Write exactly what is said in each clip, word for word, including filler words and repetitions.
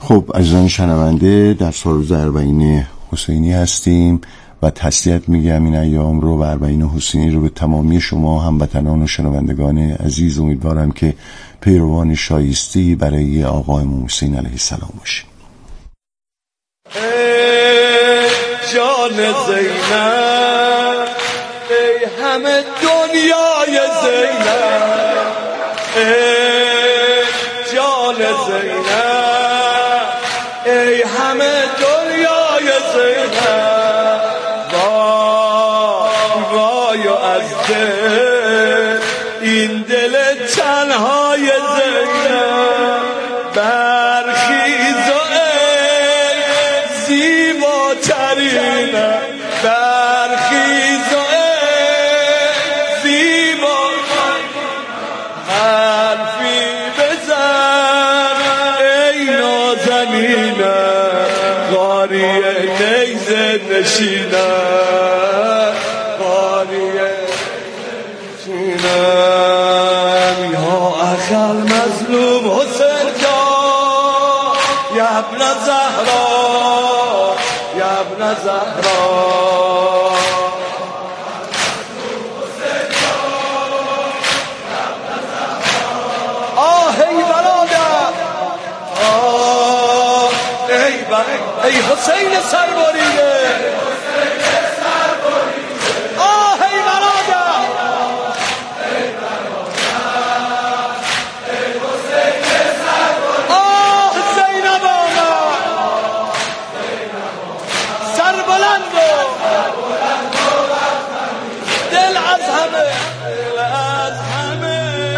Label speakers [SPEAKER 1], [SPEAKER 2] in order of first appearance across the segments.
[SPEAKER 1] خب عزیزان شنونده، در سال روز اربعین حسینی هستیم و تسلیت میگم این ایام رو و اربعین حسینی رو به تمامی شما هموطنان و شنوندگان عزیز. امیدوارم که پیروان شایستی برای آقا امام حسین علیه السلام باشیم.
[SPEAKER 2] ای جان زینب، ای همه دنیای زینب، ای جان زینب، ای همه دنیای زینب، وای وای و از دل این دل تنهای زینب برخیز و ای زیباترین، برخیز و ای زیباترین، حرفی بزن ای نازنین، قاریه نیزه نشینه، قاریه نشینم یا اخل مظلوم حسین جان، یا ابن زهرا، یا ابن زهرا، آه ای برادر، آه ای برادر، ای حسین سربریده، آه ای برادر، ای برادر، ای حسین سربریده، آه زینب آمد، سربلند و دل از همه، دل از همه.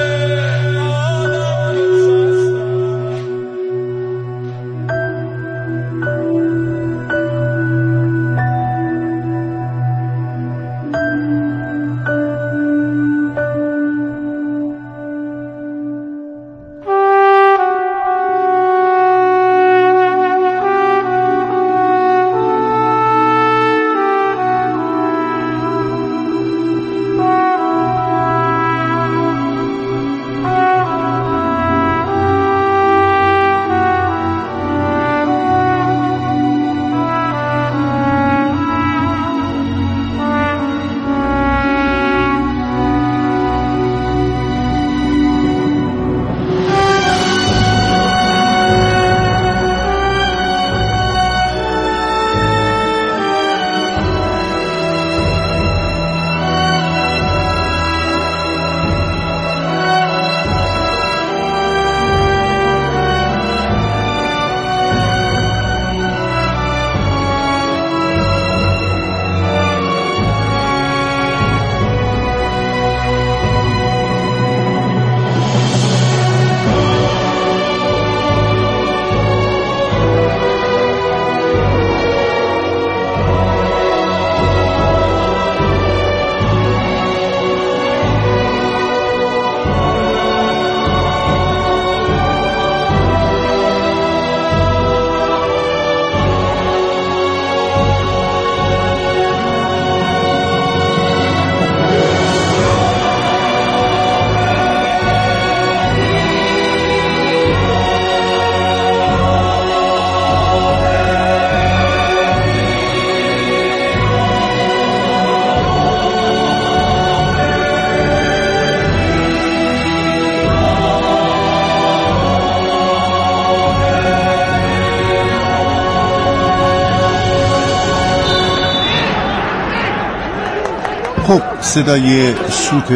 [SPEAKER 1] خب صدای سوت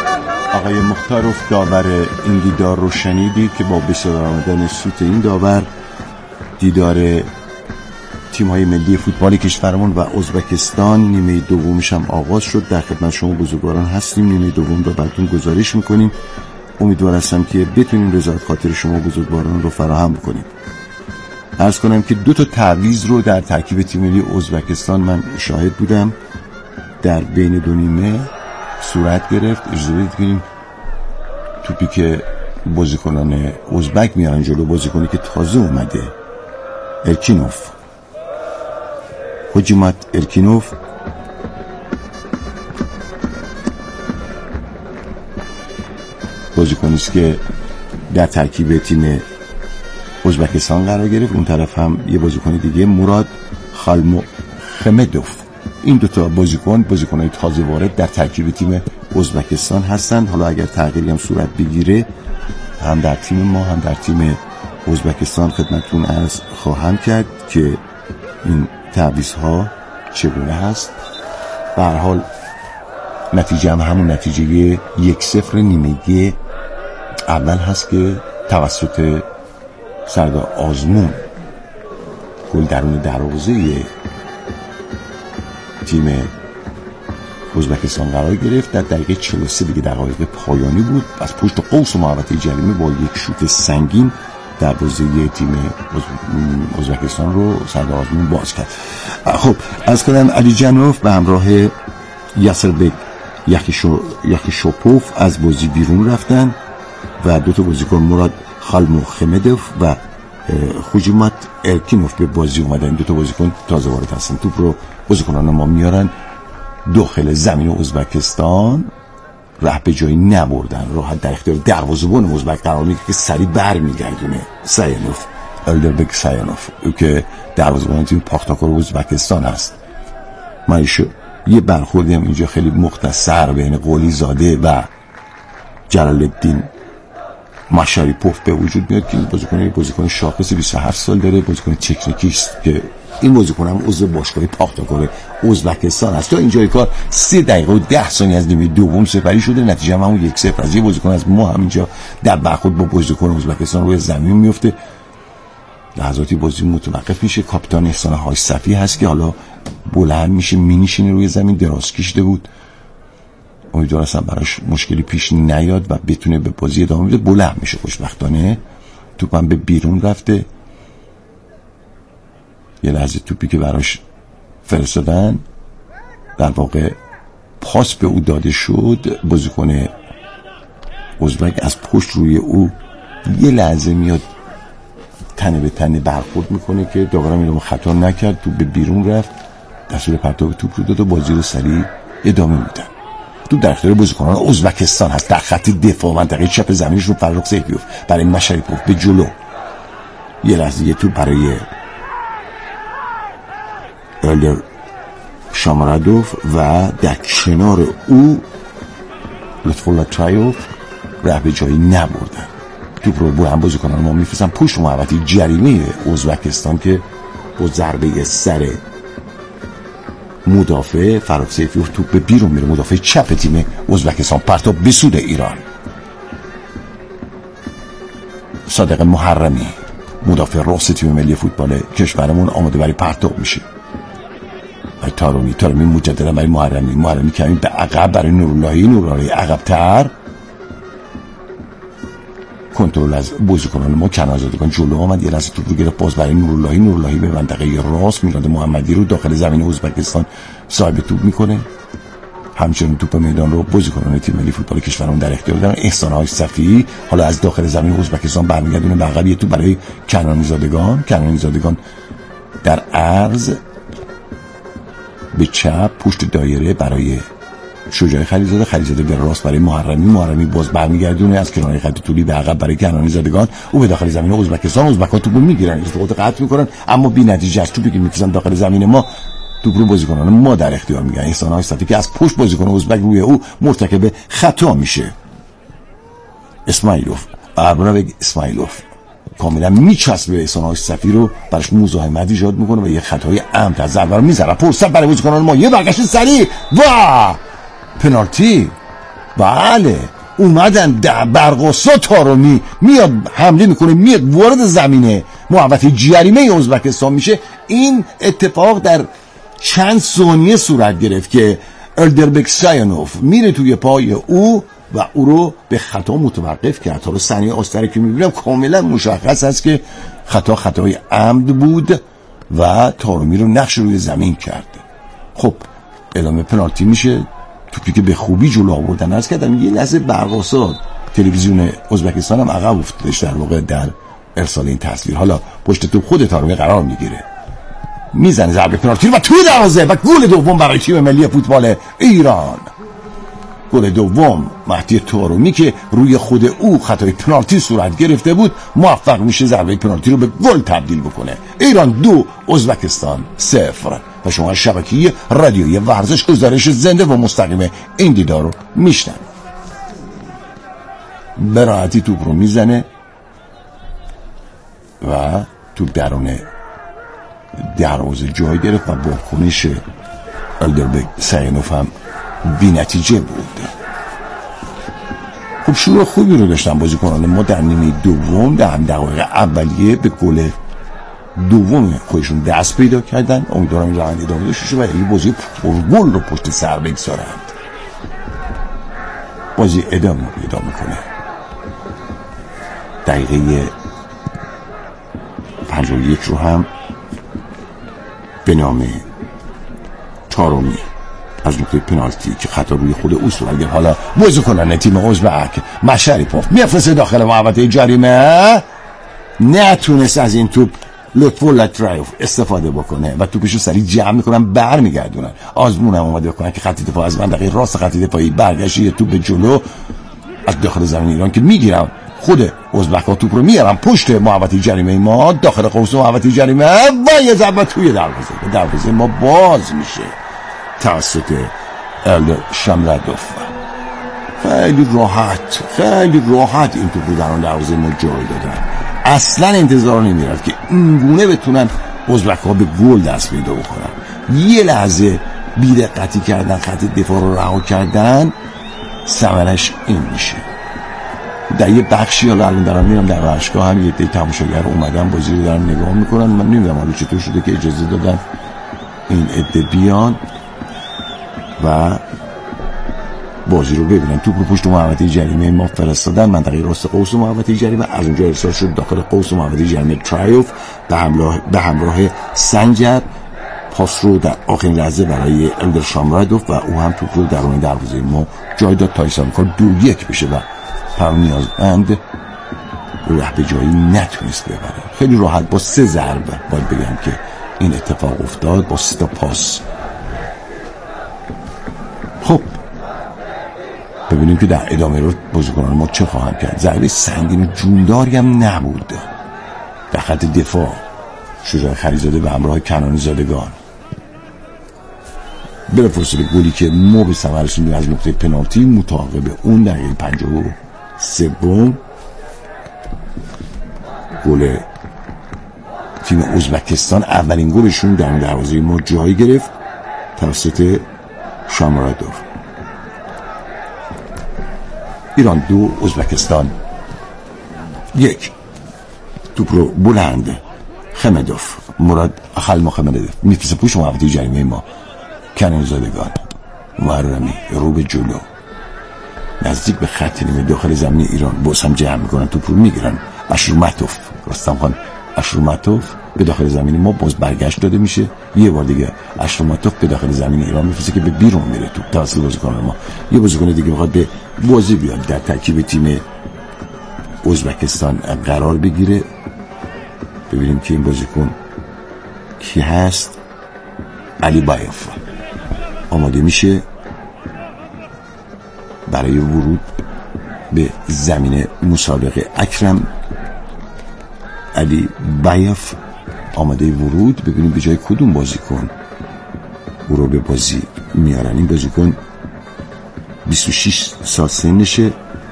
[SPEAKER 1] آقای مختاروف داور این دیدار رو شنیدید که با بسیار آمدن سوت این داور دیدار تیم‌های ملی فوتبال کشورمون و ازبکستان نیمه دومش هم آغاز شد. در خدمت شما بزرگواران هستیم، نیمه دوم رو براتون گزارش میکنیم. امیدوار هستم که بتونیم رضایت خاطر شما بزرگواران رو فراهم بکنیم. عرض کنم که دو تا تعویض رو در ترکیب تیم ملی ازبکستان من شاهد بودم در بین دو نیمه صورت گرفت. اجازه بدید کنیم توپی که بازیکنان ازبک میارن جلو، بازیکنی که تازه اومده ارکینوف، حجیمت ارکینوف بازیکنی است که در ترکیب تیم ازبکستان قرار گرفت. اون طرف هم یه بازیکن دیگه مراد خالمخمدوف. این دوتا بازیکن بازیکن‌های تازه وارد در ترکیب تیم ازبکستان هستن. حالا اگر تغییری هم صورت بگیره هم در تیم ما هم در تیم ازبکستان خدمتتون عرض خواهم کرد که این تعویض‌ها چگونه هست. به هر حال نتیجه هم همون نتیجه یک صفر نیمه اول هست که توسط سردار آزمون گل درون دروازه تیم ازبکستان قرار گرفت. در دقیقه چهل و سه دیگه دقایق پایانی بود، از پشت قوس و محوطه جریمه با یک شوت سنگین دروازه تیم ازبکستان رو سردار آزمون باز کرد. خب از کنم علی جنوف به همراه یاسربک یخیشوپوف از بازی بیرون رفتن و دو تا بازیکن مراد خالمخمدوف و خوجیمات ارکینوف به بازی اومدن. دو تا بازیکن تازه وارد هستن. توپ رو بازیکنان ما میارن داخل زمین ازبکستان، راه به جایی نبردن، راحت در اختیار دروازه‌بان ازبک قرار میگیره که سریع برمیگردونه. ساینوف الدربک ساینوف او که دروازه‌بان تیم پاختاکور ازبکستان است. من یه برخوردی هم اینجا خیلی مختصر بین قلی زاده و جلال الدین مشاریپوف به وجود میاد که بازیکن بازیکن شاخص بیست و هفت سال داره، بازیکن تکنیکی است که این بازیکن هم عضو باشگاه پاختاکور ازبکستان است. تا اینجای کار سه دقیقه و ده ثانیه از نیمه دوم سپری شده، نتیجه هم همون یک صفر از یه بازیکن از ما هم اینجا در برخورد با بازیکن ازبکستان روی زمین میفته. لحظاتی بازی متوقف میشه. کاپیتان احسان حاج‌صفی هست که حالا بلند میشه مینشینه روی زمین، دراز کشیده بود. امیدوارم اصلا براش مشکلی پیش نیاد و بتونه به بازی ادامه بده. بلند میشه خوشبختانه. توپم به بیرون رفته. یه لحظه توپی که براش فرستادن در واقع پاس به او داده شد. بازیکن ازبک از پشت روی او یه لحظه میاد تنه به تنه برخورد میکنه که داورم اینو خطا نکرد. توپ به بیرون رفت، دستور پرتاب توپ رو داد و بازی رو سریع ادامه میدن. توپ در اختیار بازیکنان ازبکستان هست. در خط دفاع منطقه چپ زمینش رو فرخ سیفیوف برای مشاریپوف به جلو. یه لحظه یه توپ برای الدر شامرادوف و در کنار او لطفالله ترایوف راه به جایی نبردن. توپ رو بلند بازیکنان ما میفرستن پشت محوطه جریمه ازبکستان که با ضربه سر مدافع فرخ سیفیوف توپ به بیرون میره. مدافع چپ تیم ازبکستان پرتاب به سود ایران. صادق محرمی مدافع راست تیم ملی فوتبال کشورمون آماده برای پرتاب میشه. برای تارومی تارومی مجددا برای محرمی محرمی کمی به عقب برای نوراللهی نوراللهی عقب‌تر. کنترل از بازیکنان ما کنارزادگان جلو آمد. یه لحظه توپ رو گرفت باز برای نوراللهی نوراللهی به منطقه راست. میلاد محمدی رو داخل زمین ازبکستان صاحب توپ میکنه. همچنین توپ میدان رو بازیکنان تیم ملی فوتبال کشورمون در اختیار دارن. احسان حاج‌صفی حالا از داخل زمین ازبکستان برمیگردونه به عقب. یه توپ برای کنانی زادگان. کنانی زادگان در عرض به چپ پشت دایره برای شجاع خلیزاده. خلیزاده به راست برای محرمی. محرمی باز برمیگردونه از کنار خط طولی به عقب برای کنانی زادگان. او به داخل زمین ازبکستان. ازبک‌ها توپو میگیرن، استفاده قطع میکنن، اما بی نتیجه است. توپی که میفرستن داخل زمین ما توپ رو بازیکنان ما در اختیار میگیرن. احسان حاج‌صفی که از پشت بازیکن ازبک روی او مرتکب خطا میشه. اسماعیلوف ابراهیم اسماعیلوف کاملا میچسبه احسان حاج‌صفی رو، براش مزاحمت ایجاد میکنه و یه خطای عمد از ضربه رو میذاره. فرصت برای بازیکنان ما. یه برگشت سریع و پنالتی. بله اومدن در برقصا تارومی میاد حمله میکنه، میاد وارد زمینه محوطه جریمه ازبکستان میشه. این اتفاق در چند ثانیه صورت گرفت که الدربک ساینوف میره توی پای او و او رو به خطا متوقف کرد. حالا ثانیه آستره که میبینم کاملا مشخص است که خطا خطای عمد بود و تارومی رو نقش روی زمین کرد. خب اعلام پنالتی میشه. توپی که به خوبی جلو آوردن از کردم. یه لحظه برقصا تلویزیون ازبکستان هم عقب افتادش در واقع در ارسال این تصویر. حالا پشت توپ خود تارومی قرار میگیره، میزنه ضربه پنالتی و توی دروازه و گل دوم برای تیم ملی فوتبال ایران. گل دوم مهدی طارمی که روی خود او خطای پنالتی صورت گرفته بود موفق میشه ضربه پنالتی رو به گل تبدیل بکنه. ایران دو ازبکستان صفر و شما شبکه رادیویی ورزش گزارش زنده و مستقیم این دیدار رو میشنن. به راحتی توپ رو میزنه و توپ درون دروازه جای گرفت و با کنش الدربک سعینوف هم بی نتیجه بود. خب شروع خوبی رو داشتن بازیکنان ما در نیمه دوم، در هم دقایق اولیه به گل دوم خودشون دست پیدا کردن. امیدوارم این روند ادامه داشته باشه و این بازی پرگل رو پشت سر بگذارند. بازی ادامه پیدا میکنه. دقیقه پنجاه و یک رو هم به نام طارمی از نقطه پنالتی که خطا روی خود او صورت گرفت. حالا بازیکنان تیم ازبک مشریپوف میفرسته داخل محوطه جریمه، نتونست از این توپ لطفالله ترایوف استفاده بکنه و توپشو سریع جمع میکنن برمیگردونن. آزمون هم اومده بکنن که خط دفاع از منطقه راست خط دفاعی برگشت یه توپ به جلو از داخل زمین ایران که میگیرن خود ازبک ها توپ رو میارن پشت محوطه جریمه ما، داخل قوس محوطه جریمه و یه ضربه توی دروازه دروازه ما باز میشه توسط الشامرادوف. خیلی راحت خیلی راحت این توپ رو در اون دروازه ما جای دادن. اصلا انتظار نمیرفت که اینگونه بتونن ازبک ها به گل دست پیدا بکنن. یه لحظه بی‌دقتی کردن، خط دفاع رو رها کردن، ثمرش این میشه. در یه بخشی حالا الان دارم میرم در ورزشگاه هم یه دی تماشاگر اومدن بازی رو دارن نگاه میکنن. من نمیدونم حالا چطور شده که اجازه دادن این عده بیان و بازی رو ببینن. توپ رو پشت محوطه جریمه ما فرستادن، منطقه راست قوس محوطه جریمه، از اونجا ارسال شد داخل قوس محوطه جریمه ترایوف به همراه به همراه سنجر. پاس رو در آخرین لحظه برای الشامرادوف و او هم توپ رو درون دروازه ما جای داد تا ایسا میکن دو یک بشه و پرنیازمند ره به جایی نتونست ببره. خیلی راحت با سه ضربه باید بگم که این اتفاق افتاد، با سه تا پاس. خب ببینیم که در ادامه رو بازیکنان ما چه خواهند کرد. ضربه سنگین و جونداری هم نبود. در خط دفاع شجاع خلیزاده به همراه کنانی زادگان بلافاصله گلی که ما به ثمر رسوندیم از نقطه پنالتی متعاقب اون دقیقه پنجاه و سوم گل تیم ازبکستان اولین گلشون در دروازه ما جای گرفت توسط شامرادوف. ایران دو ازبکستان یک. توپ رو بلند خمدوف مراد خلما خمدوف میفرسته پوش محوطه جریمه ما، کنانی زادگان محرمی رو به جلو نزدیک به خط نیمه داخل زمین ایران باز هم جمع میکنن، توپ رو میگیرن. اشرومتوف راستم خان اشرومتوف به داخل زمین ما باز برگشت داده میشه. یه بار دیگه اشرومتوف به داخل زمین ایران میفرسته که به بیرون میره توپ توسط بازیکن ما. یه بازیکن دیگه میخواد به بازی بیاد در ترکیب تیم ازبکستان قرار بگیره. ببینیم که این بازیکن کی هست. علی بایف آماده میشه برای ورود به زمین مسابقه. اکرم علی بایف آماده ورود. ببینیم به جای کدوم بازیکن او رو به بازی میارن. این بازیکن بیست و شش سال سنشه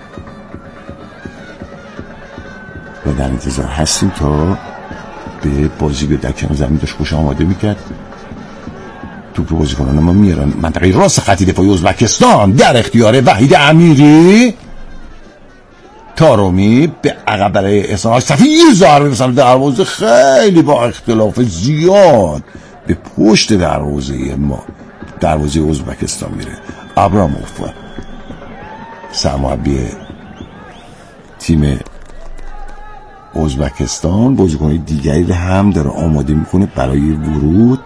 [SPEAKER 1] و در انتظار هستیم تا به بازی به در کنار زمین داشت خوش آماده میکرد. توپ رو بازیکنان ما میارن منطقه راست خط دفاعی ازبکستان در اختیار وحید امیری. طارمی به عقب برای احسان صفی یه ضربه مثلا دروازه خیلی با اختلاف زیاد به پشت دروازه ما دروازه ازبکستان میره. ابراموف سرمربی تیم ازبکستان بازیکن دیگری هم داره آماده میکنه برای ورود.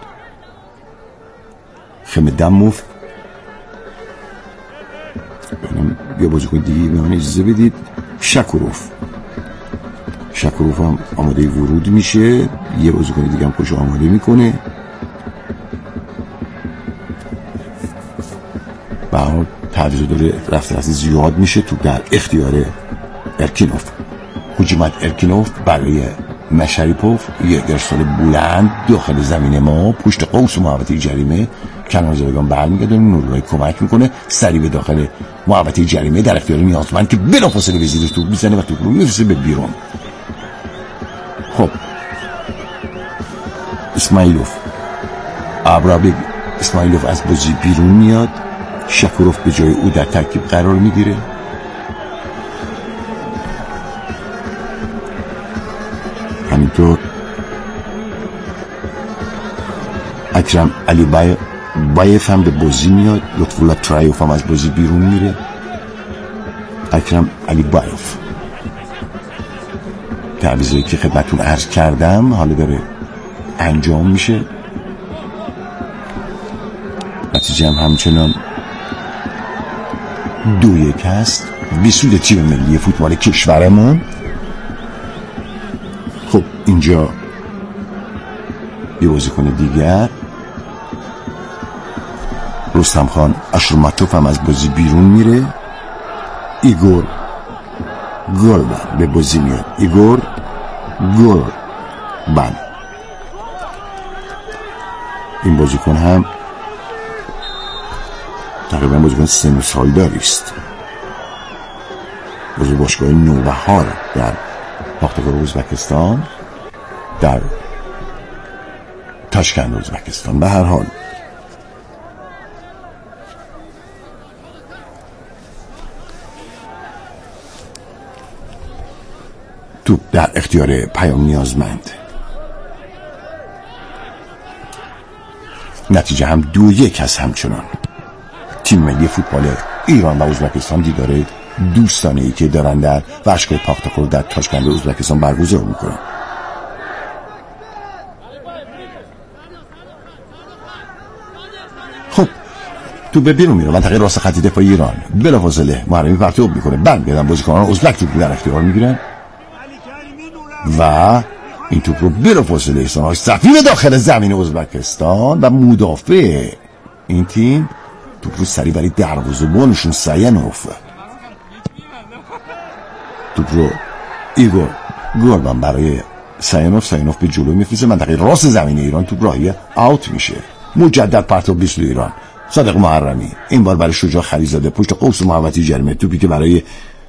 [SPEAKER 1] خمدموف یه بازیکن دیگه به من اجازه بدید. شکروف شکروف هم آماده ورود میشه. یه بازیکن دیگه هم خوش آماده میکنه. به برای تعویض داره رفته رفته زیاد میشه. تو در اختیار ارکینوف. هجومت ارکینوف برای مشریپوف، یک ارسال بلند داخل زمین ما پشت قوس محوطه جریمه. کنار زدگان برمیگرده، نورلای کمک میکنه سریع به داخل محوطه جریمه در اختیار نیازمند که بلافاصله به زیر توپ میزنه و توپ رو میفرسته به بیرون. خب اسماعیلوف ابرابی اسماعیلوف از بازی بیرون میاد. شکوروف به جای او در ترکیب قرار میگیره. همینطور اکرم علی بای بایف هم به بازی میاد. لطفالله ترایوف هم از بازی بیرون میره. اکرم علی بایف تعویضی که خدمتون عرض کردم حالا داره انجام میشه. نتیجه هم همچنان دو یک هست به سود تیم ملی فوتبال کشورمون. خب اینجا یه بازیکن دیگر رستم خان اشرماتوف هم از بازی بیرون میره. ایگور گوربن به بازی میاد. ایگور گوربن این بازیکن هم تقریبا بازیکن سن و سالداری است. بازی باشگاه نوبهار در پاختکار ازبکستان در تاشکند ازبکستان. به هر حال توپ در اختیار پیام نیازمند. نتیجه هم دو یک هست. همچنان تیم ملی فوتبال ایران و ازبکستان دیدار دوستانه ای که دارن در ورزشگاه پاختکار در تاشکند ازبکستان برگزار میکنن. خب تو به بیرون میره. منطقه راست خط دفاعی ایران بلافاصله محرمی پرتاب میکنه. برمیگردن بازیکنان ازبک توپ در اختیار میگیرن و این توپ رو بلافاصله احسان صفی به داخل زمین ازبکستان و مدافع این تیم توپ رو سریع برای دروازه‌بانشون ساینوف توپ رو ایگور گوربن برای ساینوف ساینوف به جلو میفرسته. منطقه راست زمین ایران توپ راهی اوت میشه. مجدد پرتاب به سوی ایران. صادق محرمی این بار برای شجاع خلیزاده پشت قوس محوطه جریمه توپی که برای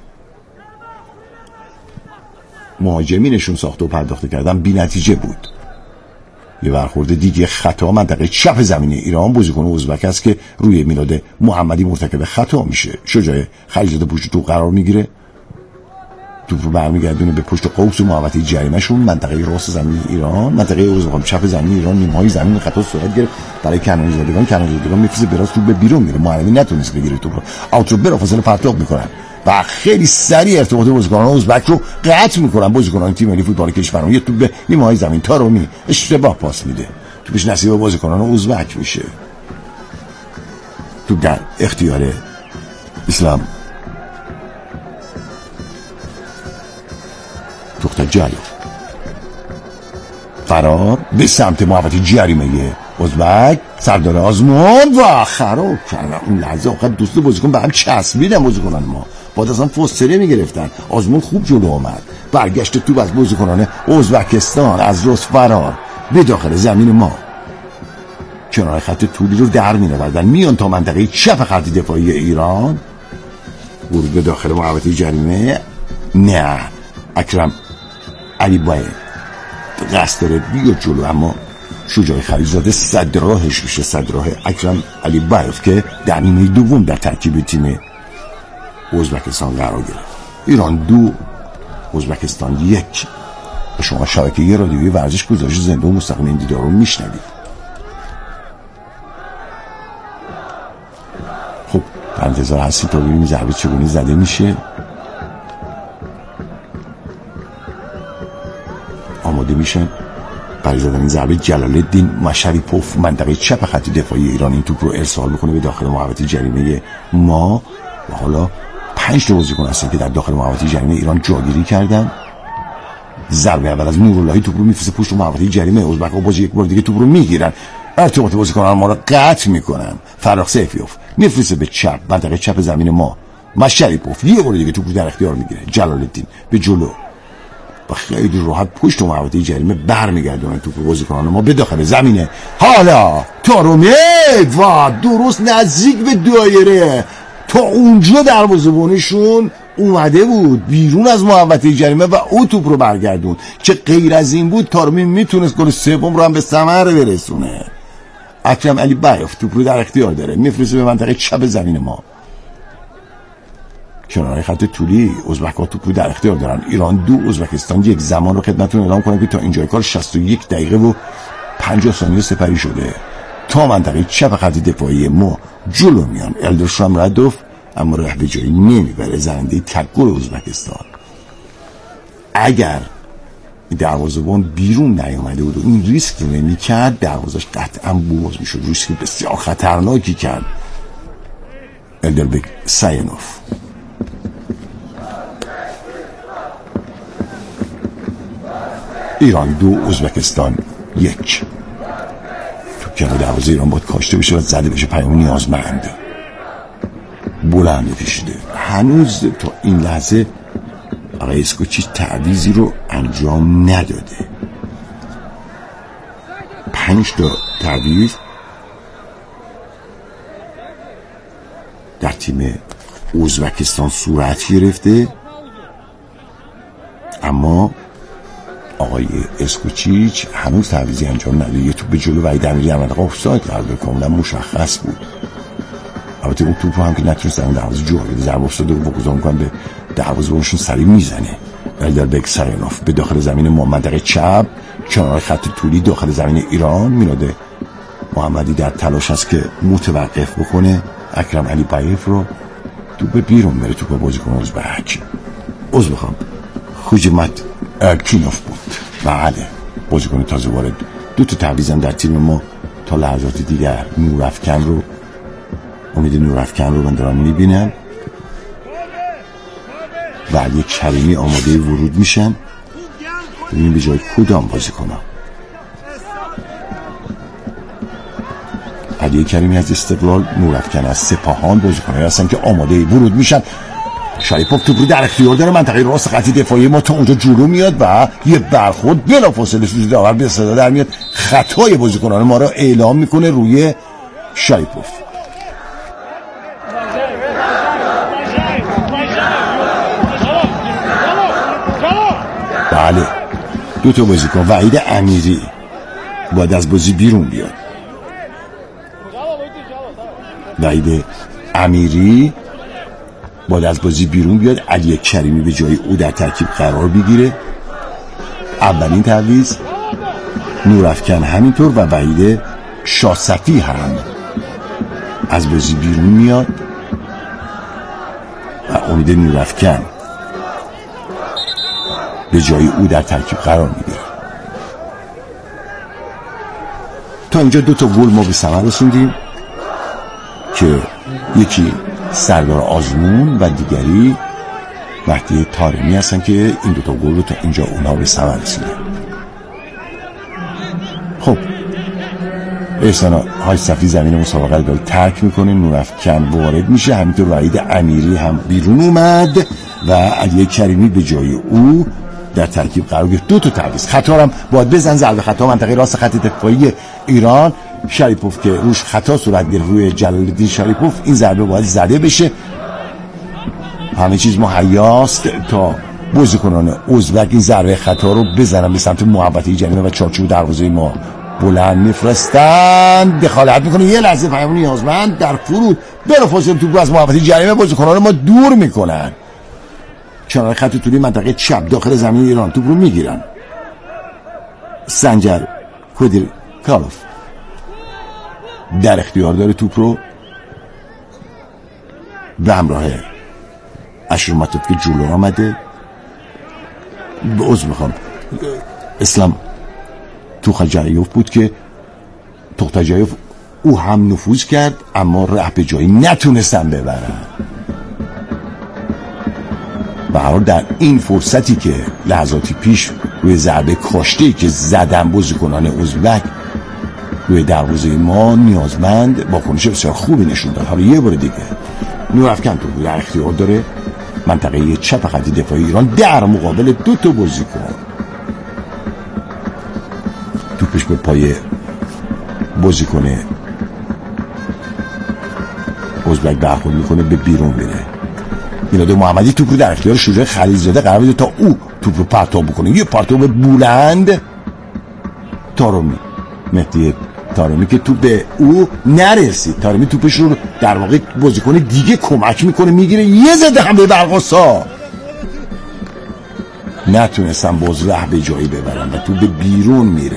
[SPEAKER 1] مهاجمینشون ساخته و پرداخته کردن بی نتیجه بود. یه برخورد دیگه خطا منطقه چپ زمین ایران. بازیکن ازبک است که روی میلاد محمدی مرتکب خطا میشه. شجاع خلیزاده پشت توپ قرار میگیره. توپ رو برمیگردونه به پشت قوس محوطه جریمه شون. منطقه راست زمین ایران منطقه ازبک چپ زمین ایران نیمهای زمین خطا صورت گرفت برای کنانی زادگان. کنانی زادگان میفرسته به راست توپ به بیرون میره. محرمی نتونست بگیره توپ رو. اوت رو بلافاصله پرتاب میکنن و خیلی سریع ارتباط بازیکنان ازبک رو قطع میکنن. بازیکنان تیم ملی فوتبال کشورمون یه توپ به نیمه‌های زمین تارمی اشتباه پاس میده. توپش نصیب بازیکنان ازبک میشه. توپ در اختیار اسلام توختجالو فرار به سمت محوطه جریمه ازبک. سردار آزمون و خراب کردن. اون لحظه آخر دوست بازیکن به هم چسبیدن. بازیکنان ما باید اصلا فاصله میگرفتن. آزمون خوب جلو آمد. برگشت توپ از بازیکنان ازبکستان از راست فرار به داخل زمین ما. کنار خط طولی رو در می‌آوردن میان تا منطقه چپ خط دفاعی ایران. ورود به داخل محوطه جریمه. نه اکرم علی بایف قصد داره بیاد جلو اما شجاع خلیزاده صد راهش میشه. صد راه اکرم علی بایف که در نیمه دوم در ترکیب تیم ازبکستان قرار گرفت. ایران دو ازبکستان یک. شما شبکه رادیویی ورزش گزارش زنده و مستقیم این دیدار رو میشنوید. خب در انتظار هستی تا ببینیم ضربه چگونه زده میشه. آماده میشن برای زدن این ضربه. جلال الدین مشریپوف منطقه چپ خط دفاعی ایران این توپ رو ارسال میکنه به داخل محوطه جریمه ما و حالا پنج تا بازیکن هستن که در داخل محوطه جریمه ایران جاگیری کردن. ضربه اول از نوراللهی توپ رو میفرسته پشت محوطه جریمه. ازبک‌ها باز یک بار دیگه توپ رو میگیرن. ارتباط بازیکنان ما رو قطع میکنن. فراخ سیفیوف میفرسته به چپ، منطقه چپ زمین ما. شریپوف یه بار دیگه توپ رو در اختیار میگیره، جلال الدین به جلو و خیلی راحت پشت محوطه جریمه برمیگردونه توپ رو بازیکنان ما به داخل زمینه. حالا تارومید و درست نزدیک به دایره، تا اونجا دروازه‌بانشون اومده بود بیرون از محوطه جریمه و او توپ رو برگردون که غیر از این بود تارومی میتونست گل سوم رو هم به ثمر برسونه. اکرم علی بایف توپ رو در اختیار داره، میفرسته به منطقه چپ زمین ما. کنار خط طولی ازبک‌ها توپ رو در اختیار دارن. ایران دو، ازبکستان یک. زمان رو خدمتتون اعلام کنم که تا اینجای کار شصت و یک دقیقه و پنجاه ثانیه سپری شده. تا منطقه چپ خط دفاعی ما جلو میان الدرشام ردوف، اما راه به جایی نمیبره، زننده تک گل ازبکستان. اگر دروازه‌بان بیرون نیامده بود و این ریسک رو نمی‌کرد، دروازش قطعا باز میشد. ریسک بسیار خطرناکی کرد الدربک ساینوف. ایران دو، ازبکستان یک. تو کنار دروازه ایران باید کاشته بشه و زده بشه. پیام نیازمند بلند پیشیده. هنوز تا این لحظه آقای اسکوچیچ تعویضی رو انجام نداده. پنج تا تعویض در تیم ازبکستان صورت گرفته، اما آقای اسکوچیچ هنوز تعویضی انجام نداده. یه توپ به جلو وحید امیری در منطقه آفساید قرار داد، کاملا مشخص بود. البته اون توپ رو هم که نتونستن دروازه جا بده، ضربه افتاده رو واگذار می‌کنن به دروازه‌بانشون سریع میزنه. الدربک ساینوف به داخل زمین ما، منطقه چپ کنار خط طولی داخل زمین ایران. میلاد محمدی در تلاش است که متوقف بکنه اکرم علی بایف رو. توپ بیرون بره، توپ بازیکن ازبک عذر می‌خوام خوجمت کینوف بود. بله، بازیکن تازه وارد. دو تا تعویض در تیم ما تا لحظات دیگر. نورافکن رو امید نورافکن رو من دارم میبینم و علی کریمی آماده ورود میشن. ببینیم به جای کدام بازیکن‌ها. علی کریمی از استقلال، نورافکن از سپاهان بازیکن‌هایی هستن که آماده ورود میشن. شریپوف توپ رو در اختیار داره، منطقه راست خط دفاعی ما تا اونجا جلو میاد و یه برخورد بلافاصله سوزی داور به صدا در میاد. خطای بازیکنان ما را اعلام میکنه روی شریپوف. بله، دو تا بازیکن، وحید امیری باید از بازی بیرون بیاد. وحید امیری باید از بازی بیرون بیاد. علی کریمی به جای او در ترکیب قرار بگیره. اولین تعویض. نورافکن همینطور و وحید شاصفی هم از بازی بیرون میاد و امید نورافکن به جای او در ترکیب قرار میگیره. تا اینجا دو تا گل ما به ثمر رسوندیم که یکی سردار آزمون و دیگری مهدی طارمی هستن که این دو تا گل رو تا اینجا اونها به ثمر رسیدن. خب احسان های صفی زمین مسابقه رو ترک میکنه، نورافکن وارد میشه، همینطور وحید امیری هم بیرون اومد و علی کریمی به جای او در ترکیب قرار گرفت. دو تا تعویض. خطا هم باید بزن، ضربه خطا منطقه راست خط دفاعی ایران. شریپوف که روش خطا صورت گرفت، روی جلال الدین شریپوف، این ضربه باید زده بشه. همه چیز مهیاست تا بازیکنان ازبک این ضربه خطا رو بزنن به سمت محوطه جریمه و چارچوب دروازه ما بلند میفرستن. دخالت میکنه. یه لحظه پیام نیازمند در فرود بلافاصله توپ رو از محوطه جریمه بازیکنان ما دور میکنن. کنار خط طولی منطقه چپ داخل زمین ایران توپ رو میگیرن. سنجر کودیر کالوف در اختیار داره توپ رو به همراه اشرماتوف که جلو آمده. به عضو میخوام اسلام توخجایوف بود که توخجایوف او هم نفوذ کرد اما ره به جایی نتونستن ببرن. به هر حال در این فرصتی که لحظاتی پیش روی ضربه کاشته‌ای که زدن بازیکنان ازبک روی دروازه ما نیازمند واکنش بسیار خوبی نشون داد. حالا یه بار دیگه نورافکن توپ در اختیار داره، منطقه چپ خط دفاعی ایران در مقابل دو تا بازیکن. توپش به پای بازیکن ازبک برخورد میکنه، به بیرون میره. میلاد محمدی توپ رو در اختیار شجاع خلیلزاده قرار بده تا او توپ رو پرتاب بکنه. یه پرتاب بلند تارمی، مهدی تارمی که توپ به او نرسید. تارمی توپش رو در واقع بازیکن دیگه کمک میکنه، میگیره، یه زده حمله برقصا، نتونستم باز ره به جایی ببرم و توپ به بیرون میره.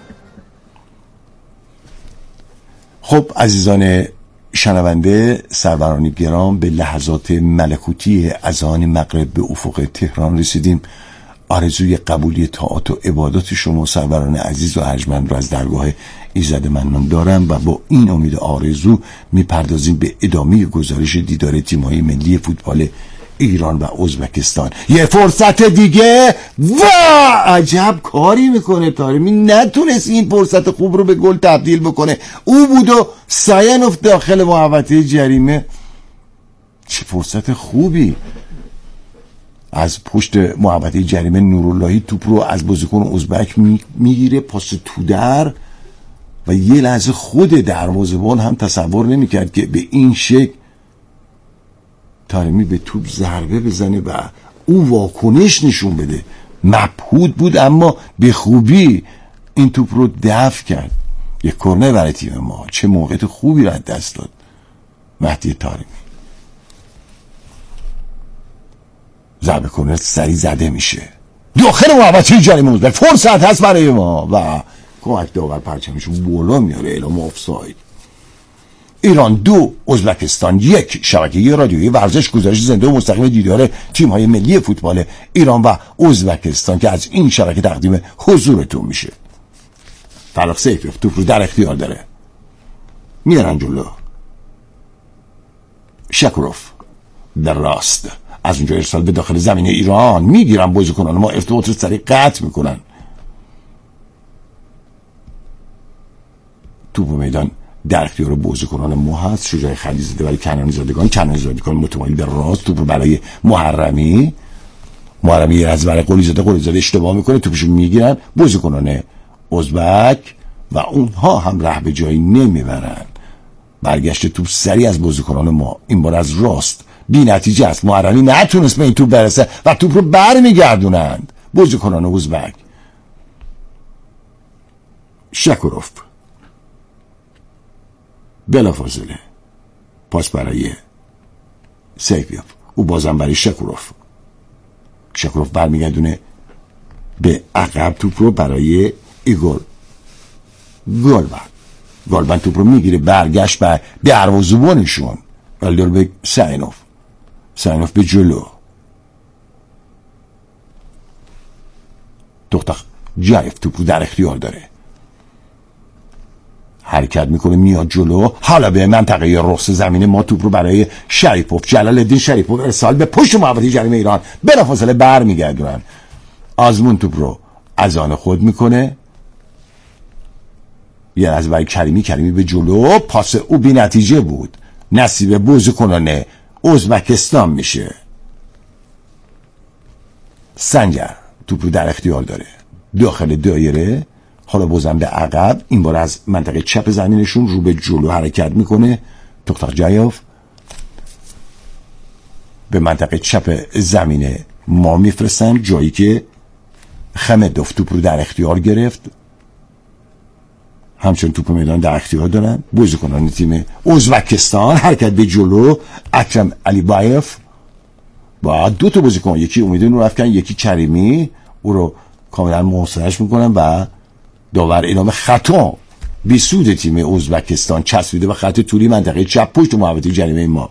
[SPEAKER 1] خب عزیزان شنونده، سروران گرام، به لحظات ملکوتی اذان مغرب به افق تهران رسیدیم. آرزوی قبولی طاعات و عبادات شما سروران عزیز و ارجمند رو از درگاه ایزد منان دارم و با این امید آرزو میپردازیم به ادامه گزارش دیدار تیم‌های ملی فوتبال ایران و ازبکستان. یه فرصت دیگه و عجب کاری میکنه تارمی، نتونست این فرصت خوب رو به گل تبدیل بکنه. او بود و ساینوف داخل محوطه جریمه. چه فرصت خوبی از پشت محوطه جریمه. نوراللهی توپ رو از بازیکن ازبک میگیره، پاس تو در، و یه لحظه خود دروازه‌بان هم تصور نمیکرد که به این شکل تارمی به توپ ضربه بزنه و او واکنش نشون بده. مبهوت بود اما به خوبی این توپ رو دفع کرد. یک کرنر برای تیم ما. چه موقعیت خوبی را دست داد مهدی تارمی. ضربه کرنر سری زده میشه داخل محوطه جریمه ازبک. فرصت هست برای ما و کمک داور پرچمشون بالا میاره، اعلام آفساید. ایران دو، ازبکستان یک. شبکه رادیویی ورزش گزارش زنده و مستقیم دیدار تیم‌های ملی فوتبال ایران و ازبکستان که از این شبکه تقدیم حضورتون میشه. فرخ سیفیف توپ رو در اختیار داره، میارن جلو. شکروف در راست، از اونجا ارسال به داخل زمین ایران، میگیرن بازیکنان ما، ارتباط رو سریع قطع میکنن. توپ میدان در اختیار بازیکنان ما هست. شجاع خلیلزاده برای کنانی زادگان، کنانی زادگان متمایل به راست، توپ برای محرمی، محرمی از برای قلی زاده، قلی زاده اشتباه میکنه، توپشو میگیرن بازیکنان ازبک و اونها هم ره به جایی نمیبرن. برگشت توپ سری از بازیکنان ما، این بار از راست، بی نتیجه است. محرمی نتونست به این توپ برسه و توپ رو برمیگردونند بازیکنان ازبک. شکروف بلافاصله پاس برای سیفیف، او بازم برای شکروف. شکروف برمیگردونه به عقب توپ رو برای ایگور گالبن. گالبن توپ رو میگیره، برگشت به دروازه‌بانشون ولی به ساینوف. ساینوف به جلو. توختخ جایف توپ رو در اختیار داره، حرکت میکنه، میاد جلو. حالا به منطقه رأس زمین ما توپ رو برای شریپوف، جلال الدین شریپوف ارسال به پشت محوطه جریمه ایران، بلافاصله برمیگردونن. آزمون توپ رو از آن خود میکنه، یه از برای کریمی، کریمی به جلو، پاس او بی نتیجه بود، نصیب بازیکنان ازبکستان میشه. سنجر توپ رو در اختیار داره، داخل دایره، حالا بازم به عقب، این بار از منطقه چپ زمینشون رو به جلو حرکت میکنه. توختخ جایف به منطقه چپ زمین ما میفرستن، جایی که خمدوف توپ رو در اختیار گرفت. همچون توپ میدان در اختیار دارن بازیکنان تیم ازبکستان. حرکت به جلو، اکرم علیبایف با دو تا بازیکن، یکی امیدی نورافکن، یکی کریمی، او رو کاملا محاصرهش میکنن و داور اعلام خطا بی سود تیم ازبکستان چسبیده به خط طولی منطقه چپ پشت محوطه جریمه ما.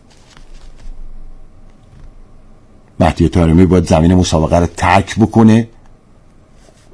[SPEAKER 1] مهدی طارمی باید زمین مسابقه رو ترک بکنه